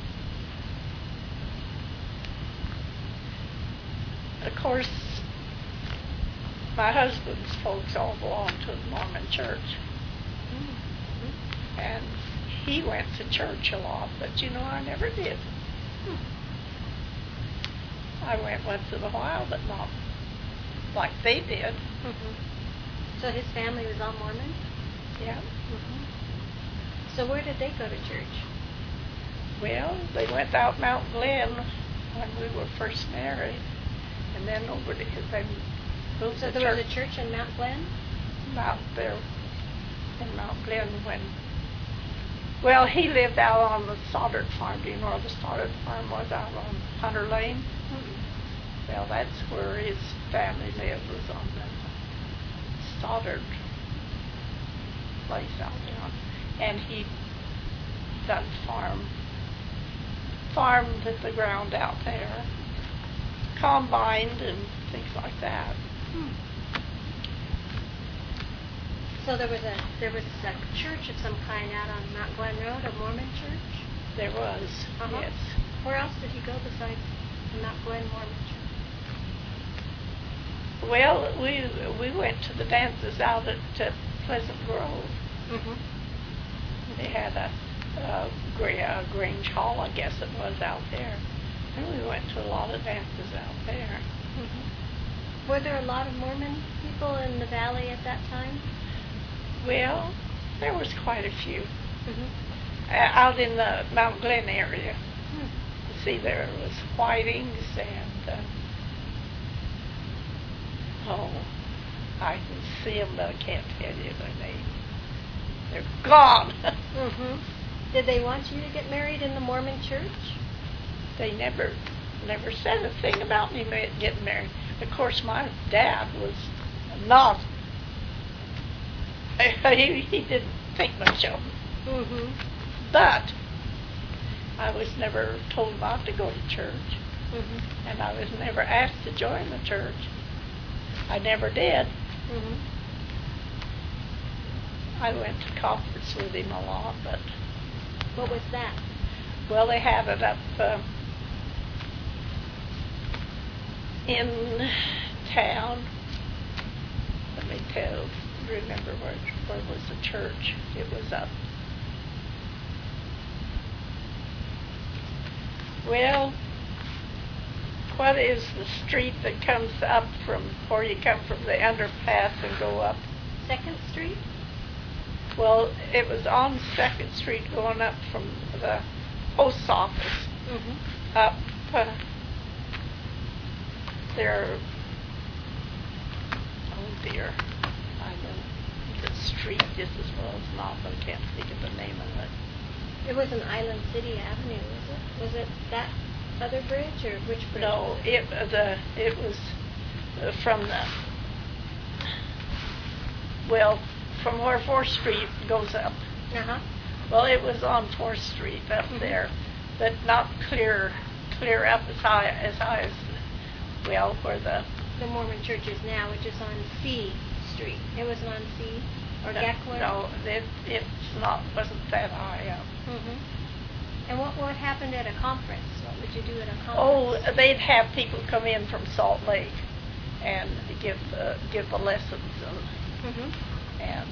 Of course, my husband's folks all belong to the Mormon church, Mm-hmm. and he went to church a lot, but you know, I never did. Hmm. I went once in a while, but not like they did. Mm-hmm. So his family was all Mormon? Yeah. Mm-hmm. So where did they go to church? Well, they went out Mount Glen when we were first married, and then over to they moved So the there was church a church in Mount Glen? out there in Mount Glen when. Well, he lived out on the Stoddard Farm. Do you know where the Stoddard Farm was? Out on Hunter Lane. Mm-hmm. Well, that's where his family lived, was on the Stoddard place out there. And he done farm, farmed the ground out there, combined and things like that. Hmm. So there was a there was a church of some kind out on Mount Glen Road, a Mormon church? There was, Uh-huh. yes. Where else did he go besides the Mount Glen Mormon church? Well, we we went to the dances out at uh, Pleasant Grove. Mm-hmm. They had a, a, Gra- a Grange Hall, I guess it was, out there. And we went to a lot of dances out there. Mm-hmm. Were there a lot of Mormon people in the valley at that time? Well, there was quite a few. Mm-hmm. Uh, out in the Mount Glen area. Hmm. See, there was Whitings and, uh, oh, I can see them, but I can't tell you their name. They're gone. Mm-hmm. Did they want you to get married in the Mormon church? They never, never said a thing about me ma- getting married. Of course, my dad was not. he, he didn't think much of them. Mm-hmm. But I was never told not to go to church, Mm-hmm. and I was never asked to join the church. I never did. Mm-hmm. I went to conference with him a lot, but What was that? well, they had it up uh, in town. Let me tell, remember where where was the church? It was up. Well, what is the street that comes up from, or you come from the underpass and go up? Second Street? Well, it was on Second Street going up from the post office Mm-hmm. up uh, there. Oh dear, I know the street just as well as not, but I can't think of the name of it. It was an Island City Avenue, was it? Was it that other bridge or which bridge? No, it uh, the it was uh, from the well from where Fourth Street goes up Uh-huh. Well, it was on Fourth Street up Mhm. there, but not clear, clear up as high as high as well where the The Mormon church is now, which is on C Street. It wasn't on C or Geckler? No, it it's not wasn't that high up. Mhm. And what what happened at a conference? What would you do at a conference? Oh, they'd have people come in from Salt Lake and give the give the lessons and Mhm. and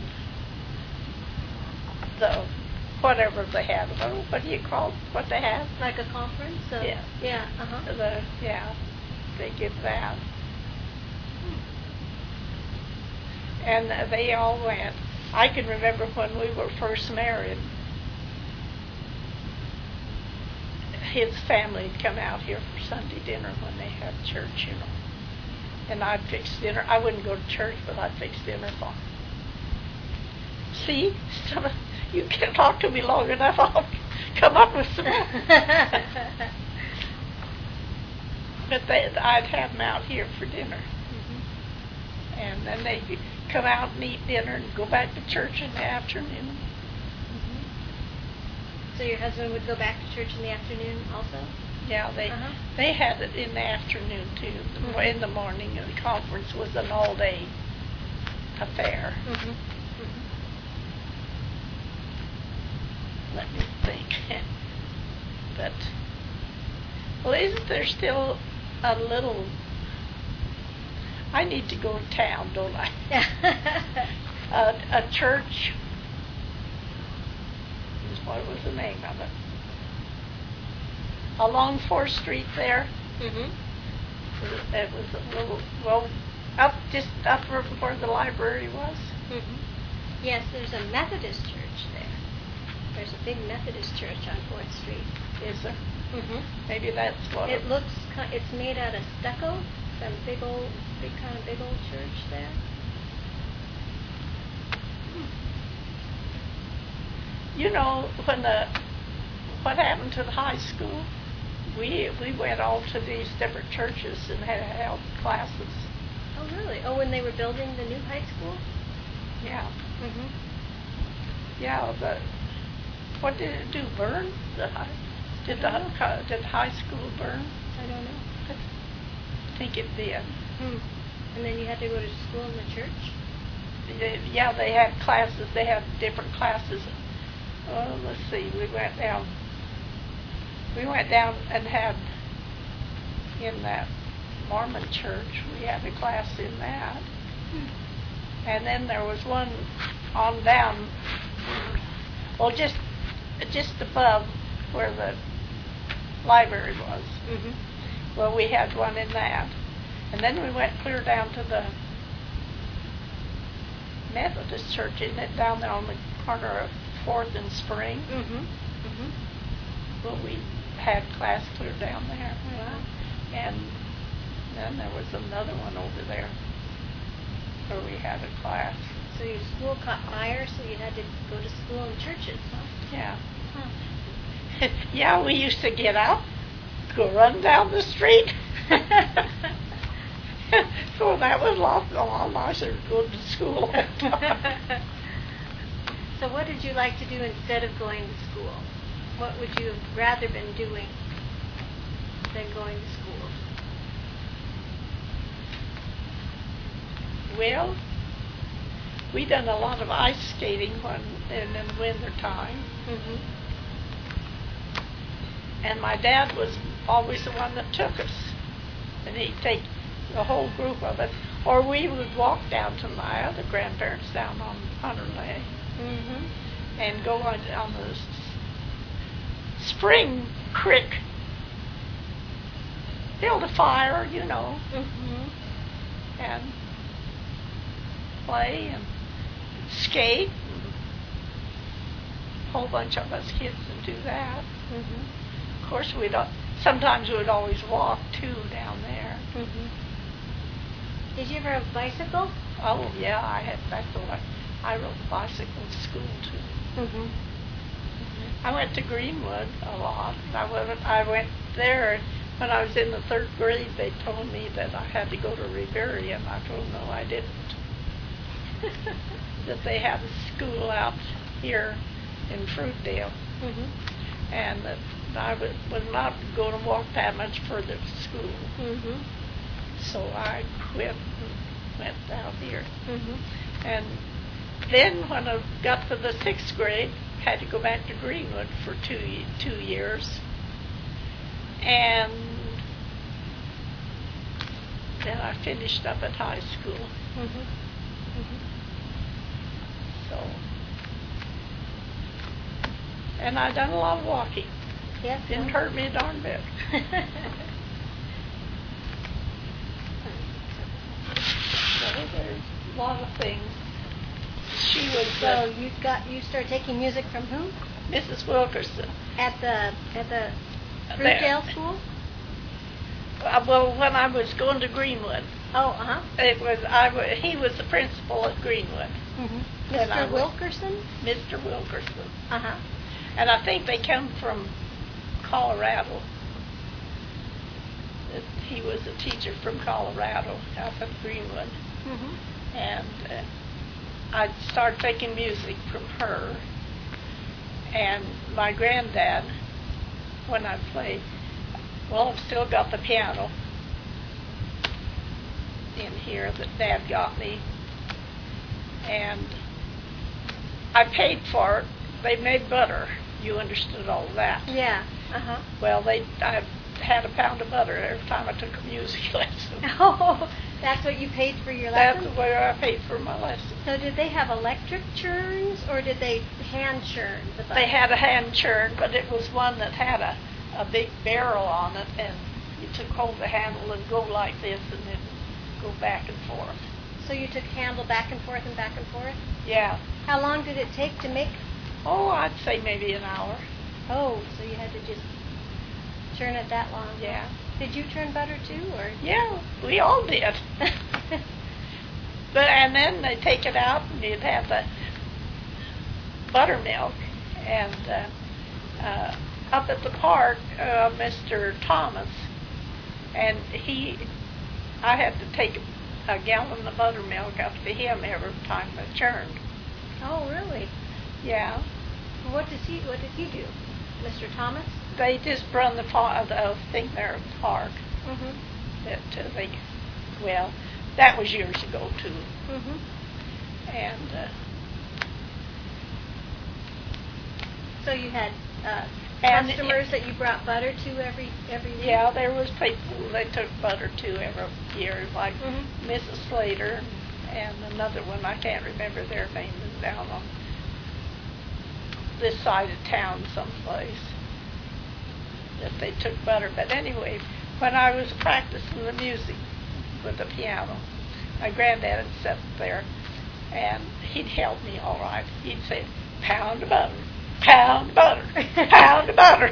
the whatever they had. Oh, what do you call what they have? Like a conference? So, Yeah. Yeah. Uh huh. The yeah, they give that. And uh, they all went. I can remember when we were first married, his family would come out here for Sunday dinner when they had church, you know. And I'd fix dinner. I wouldn't go to church, but I'd fix dinner for them. See? So you can talk to me long enough, I'll come up with some more. But they, I'd have them out here for dinner. Mhm. And then they'd come out and eat dinner and go back to church in the afternoon. Mhm. So your husband would go back to church in the afternoon also? Yeah, they Uh-huh. they had it in the afternoon too. Mhm. In the morning, and the conference was an all-day affair. Mhm. Mhm. Let me think. But well, isn't there still a little? I need to go to town, don't I? a, a church. What was the name of it? Along Fourth Street there. Mhm. It was a little, well, up just up where the library was. Mhm. Yes, there's a Methodist church there. There's a big Methodist church on Fourth Street. Is there? Mhm. Maybe that's what It looks. ki- It's made out of stucco. Some big old, big kind of big old church there. You know, when the what happened to the high school, we we went all to these different churches and had held classes. Oh, really? Oh, when they were building the new high school? Yeah, Mhm. yeah. The what did it do? Burn the high? Did the I don't hi- did the high school burn? I don't know. I think it did. Hmm. And then you had to go to school in the church? They, yeah, they had classes. They had different classes. Oh, let's see. We went down. We went down and had in that Mormon church. We had a class in that, Hmm. and then there was one on down. Well, just just above where the library was. Mhm. Well, we had one in that, and then we went clear down to the Methodist church, isn't it, down there on the corner of Fourth and Spring? Mhm. Mhm. Well, we had class clear down there. Wow. And then there was another one over there where we had a class. So your school caught fire, so you had to go to school in churches, huh? Yeah. Huh. Yeah, we used to get out, go run down the street. So that was a lot, a lot nicer to go to school. So what did you like to do instead of going to school? What would you have rather been doing than going to school? Well, we done a lot of ice skating when in the winter time, Mhm. and my dad was always the one that took us, and he'd take the whole group of us, or we would walk down to my other grandparents down on Hunter Lake Mhm. and go on, on the s- spring creek, build a fire, you know, Mhm. and play and skate. A whole bunch of us kids would do that. Mhm. Of course, we'd al- sometimes we'd always walk too down there. Mhm. Did you ever have a bicycle? Oh yeah, I had that's the one. I rode a bicycle to school too. Mhm. I went to Greenwood a lot. I went I went there when I was in the third grade. They told me that I had to go to Revere, and I told them no, I didn't. That they had a school out here in Fruitdale, Mhm. and that I was, was not going to walk that much further to school. Mhm. So I quit and went out here. Mhm. And then when I got to the sixth grade, had to go back to Greenwood for two ye- two years, and then I finished up at high school. Mhm. Mhm. So, and I done a lot of walking. Yes. Didn't no? hurt me a darn bit. So there's a lot of things. She was So uh, you got you started taking music from whom? Missus Wilkerson. At the at the There. Fruitdale school? Uh, well, when I was going to Greenwood, Oh, uh huh. it was I. wa- He was the principal at Greenwood, Mhm. And I Mister went- Wilkerson? Mister Wilkerson, Uh huh. and I think they come from Colorado. That He was a teacher from Colorado up at Greenwood, Mhm. and uh, I started taking music from her. And my granddad, when I played, well, I've still got the piano in here that Dad got me, and I paid for it. They made butter. You understood all that. Yeah. Uh huh. Well, they I had a pound of butter every time I took a music lesson. Oh, that's what you paid for your That's lesson? where I paid for my lesson. So did they have electric churns or did they hand churn the butter? They had a hand churn, but it was one that had a, a big barrel on it, and you took hold of the handle and go like this and then go back and forth. So you took handle back and forth and back and forth? Yeah. How long did it take to make? Oh, I'd say maybe an hour. Oh, so you had to just churn it that long? Yeah. Did you churn butter too, or? Yeah, we all did. But and then they take it out and you'd have the buttermilk, and uh, uh, up at the park, uh, Mister Thomas, and he, I had to take a gallon of buttermilk up to him every time I churned. Oh, really? Yeah. What does he? What did he do, Mister Thomas? They just run the pa- the thing there at the park. Mhm. That uh, they, well, that was years ago too, Mhm. and. Uh, So you had uh, And customers it- that you brought butter to every every week? Yeah, there was people they took butter to every year, like Mhm. Missus Slater and another one. I can't remember their name. Is down on this side of town someplace that they took butter. But anyway, when I was practicing the music with the piano, my granddad had sat there, and he'd help me all right. He'd say, "Pound of butter, pound of butter, pound of butter."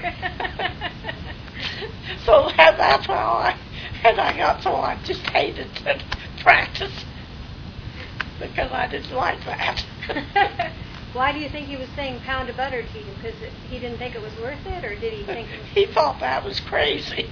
So that, that's how I, and I got so I just hated to practice because I didn't like that. Why do you think he was saying pound of butter to you? Because he didn't think it was worth it, or did he think it was... He thought that was crazy.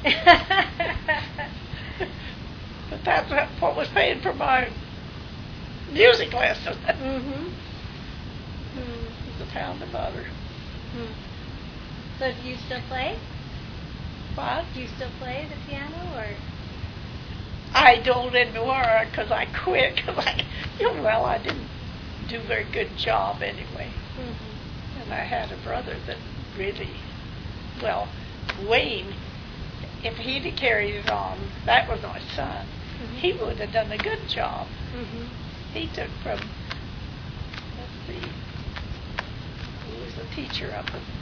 But that's what was paying for my music lesson. Mm-hmm. Mm. It was a pound of butter. Mm. So do you still play? What? Do you still play the piano, or? I don't anymore because I quit. Cause I, well, I didn't do a very good job anyway. Mm-hmm. And I had a brother that really, well, Wayne, if he'd have carried it on, that was my son, Mm-hmm. he would have done a good job. Mm-hmm. He took from, let's see, who was a teacher up at,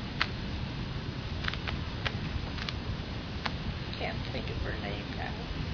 can't think of her name now.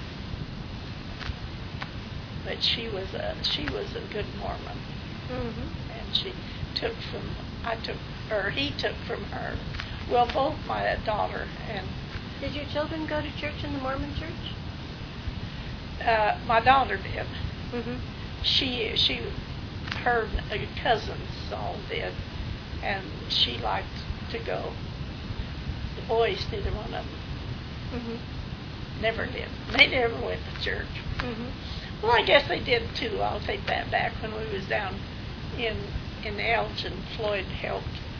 But she was a she was a good Mormon, Mm-hmm. and she took from I took or he took from her. Well, both my daughter and Did your children go to church in the Mormon church? uh, my daughter did. Mm-hmm. She she her cousins all did, and she liked to go. The boys, neither one of them, Mm-hmm. never did. They never went to church. Mm-hmm. Well, I guess they did too. I'll take that back. When we was down in in Elgin, Floyd helped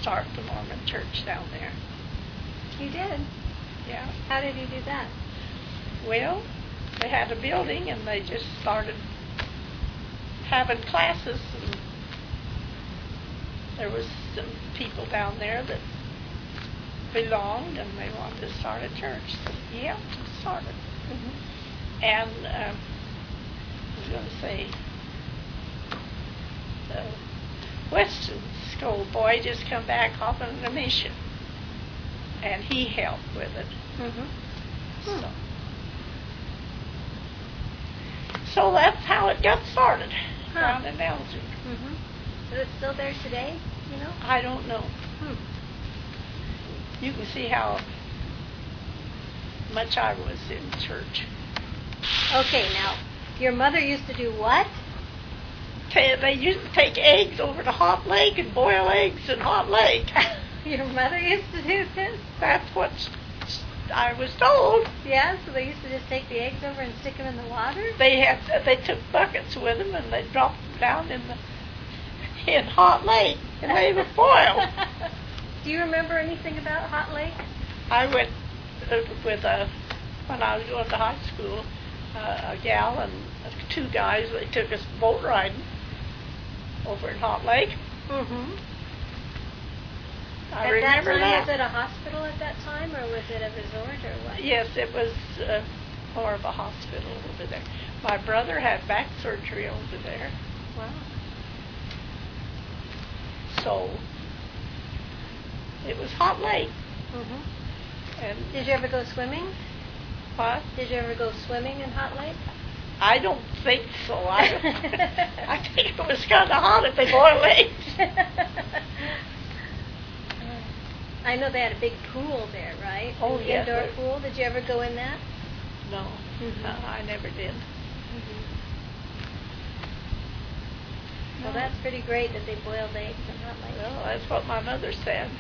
start the Mormon church down there. You did? Yeah. How did you do that? Well, they had a building and they just started having classes, and there was some people down there that belonged and they wanted to start a church. So, yeah, started. Mm-hmm. And uh, I was going to say, the Weston schoolboy just come back off on a mission, and he helped with it. Mm-hmm. So, Hmm. so that's how it got started Huh. down in Elgin. Mm-hmm. Is it still there today, you know? I don't know. Hmm. You can see how much I was in church. Okay, now, your mother used to do what? They, they used to take eggs over to Hot Lake and boil eggs in Hot Lake. Your mother used to do this? That's what I was told. Yeah, so they used to just take the eggs over and stick them in the water? They had they took buckets with them and they dropped them down in the in Hot Lake and they would boil. Do you remember anything about Hot Lake? I went uh, with a when I was going to high school, uh, a gal and two guys. They took us boat riding over in Hot Lake. Mm-hmm. I at remember that time, that. was it a hospital at that time, or was it a resort, or what? Yes, it was uh, more of a hospital over there. My brother had back surgery over there. Wow. So it was Hot Lake. Mm-hmm. And Did you ever go swimming? what? Did you ever go swimming in Hot Lake? I don't think so. I, I think it was kind of hot if they boiled eggs. I know they had a big pool there, right? Oh, An yes. Indoor pool. Did you ever go in that? No, Mhm. no, I never did. Mm-hmm. Well, No. that's pretty great that they boiled eggs in Hot Lake. Well, that's what my mother said.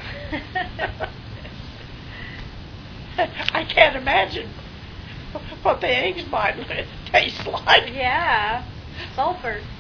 I can't imagine what the eggs might taste like. Yeah, sulfur.